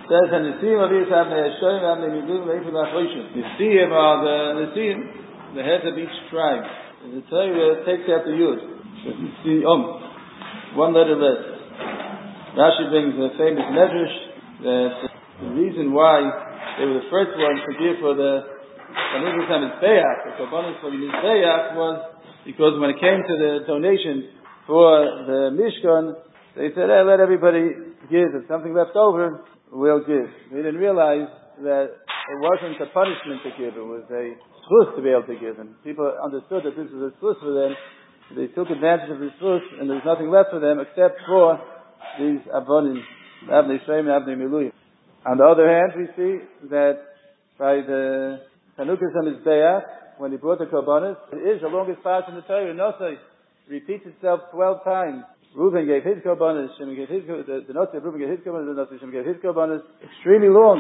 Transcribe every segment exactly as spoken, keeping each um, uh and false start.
says, and Nesiim Aviyas Avnei Eshtoim Avnei Miluim Eifu Lachoshim. Nesiim are the Nesiim, the heads of each tribe. And the Torah takes out the Yud. Nesiim, one letter less. Rashi brings the famous medrash that the reason why they were the first ones to give for the Chanukas HaMizbeach, the Korbanos for the Mizbeach, was because when it came to the donation for the Mishkan, they said, hey, let everybody give. If something left over, we'll give. They didn't realize that it wasn't a punishment to give, it was a schus to be able to give. And people understood that this was a schus for them. They took advantage of this schus, and there was nothing left for them except for these avonim, avnei shem, avnei miluyim. On the other hand, we see that by the Chanukas HaMizbeach, when he brought the Korbanos, it is the longest part in the Torah. Nosai repeats itself twelve times. Reuben gave his Korbanos, Shimon gave his Korbanos, the, the Nosai of Reuben gave his Korbanos, the Nosai of Shimon gave his Korbanos. Extremely long.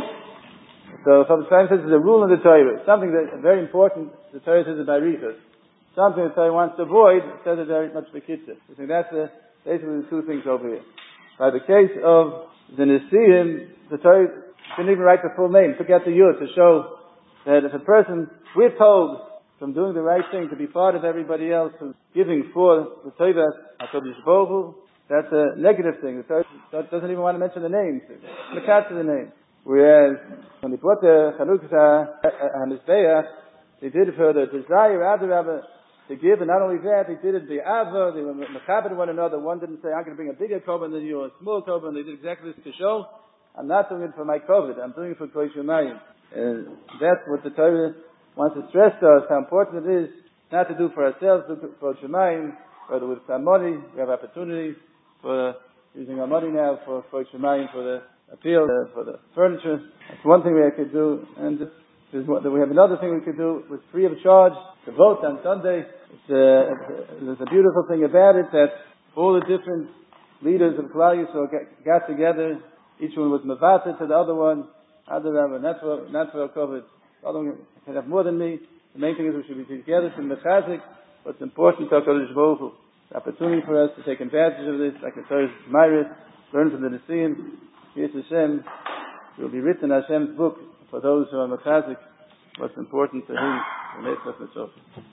So sometimes this is a rule in the Torah. Something that very important, the Torah says about Richos. Something the Torah wants to avoid, it says it very much Bekitza. I think that's the, basically the two things over here. By the case of the Nesiim, the Torah didn't even write the full name, took out the Yud to show that if a person withholds from doing the right thing to be part of everybody else who's giving for the Torah HaKadosh Baruch Hu, that's a negative thing. The Torah doesn't even want to mention the names. The catch of the name. Whereas when they brought the Chanukas HaMizbeach, they did it for the desire, Adarabah, to give, and not only that, they did it the Ava, they were mechaber one another. One didn't say, I'm going to bring a bigger korban than you, or a small korban. They did exactly this to show, I'm not doing it for my covet, I'm doing it for Kol Shemayim. And that's what the Torah wants to stress to us, how important it is not to do for ourselves, do for Shemayim, whether with some money, we have opportunities for using our money now for Kol Shemayim, for the appeal, uh, for the furniture. That's one thing we could do, and this is what, we have another thing we could do, was free of charge, to vote on Sunday. It's a, there's a beautiful thing about it, that all the different leaders of Klal Yisrael got, got together, each one was mavater to the other one, Adarabah, not for, not for a covet. The other one can have more than me. The main thing is we should be together to mechazik. What's important to HaKadosh Baruch Hu. The opportunity for us to take advantage of this, like the Torah's Meiris, learn from the Nesiim, Yis Hashem. It will be written in Hashem's book for those who are mechazik. What's important to him.